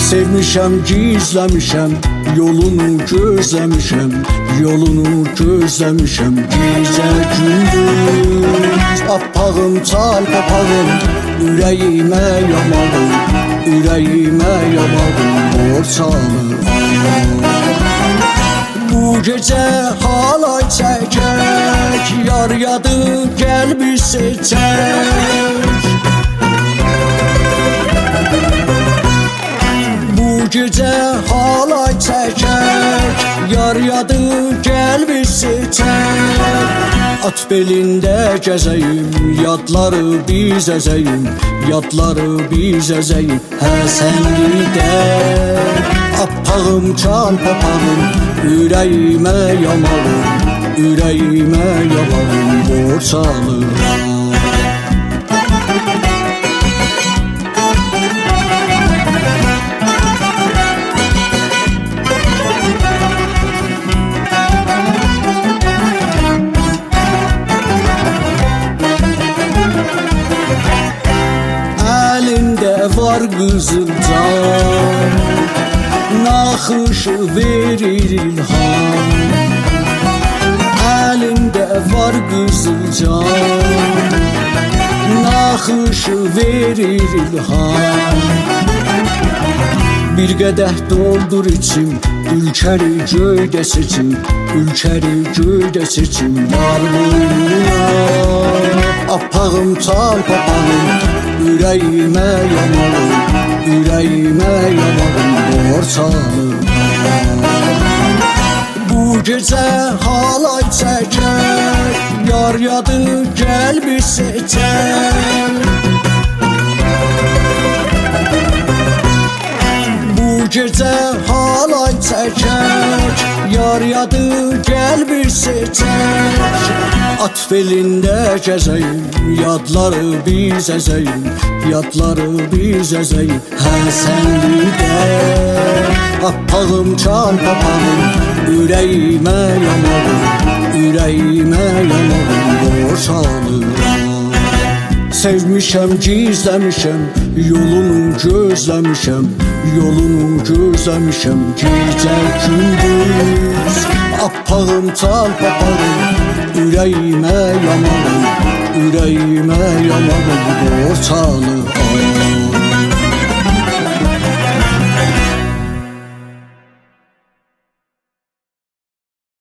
Sevmişəm, gizləmişəm, yolunu gözləmişəm, yolunu gözləmişəm. Gecə gündüz appağım, çal papağım, ürəyimə yamağım, ürəyimə yamağım, borçalım. Bu gecə halay çəkək, yar yadı gəl bir seçək. Bu gecə halay çəkək, yar yadı gəl bir seçək. At belində gəzəyim, yadları biz əzəyim, yadları biz əzəyim. Həsənlidə appağım, çal papağım, ürəyimə yamağım, ürəyimə yamağım, borçalım. Var qızılcan, naxışı verir ilham. Əlində var qızılcan, naxışı verir ilham. Bir qədəh doldur içim, ülkəri göydə seçim, ülkəri göydə seçim. Var boynuna appağım, çal papağım, ürəyimə yamağım, ürəyimə yamağım, borçalım. Bu gecə halay çəkək, yar yadı gəl bir seçək. Bu gecə halay çəkək, yar yadı gəl bir seçək. At belində gəzəyim, yadları biz əzəyim, yadları biz əzəyim. Həsənlidə appağım, çal papağım, ürəyimə yamağım, ürəyimə yamağım, borçalım. Sevmişəm, gizləmişəm, yolunu gözləmişəm, yolunu gözləmişəm. Gecə gündüz appağım, çal papağım, ürəyimə yamağım, ürəyimə yamağım, borçalım.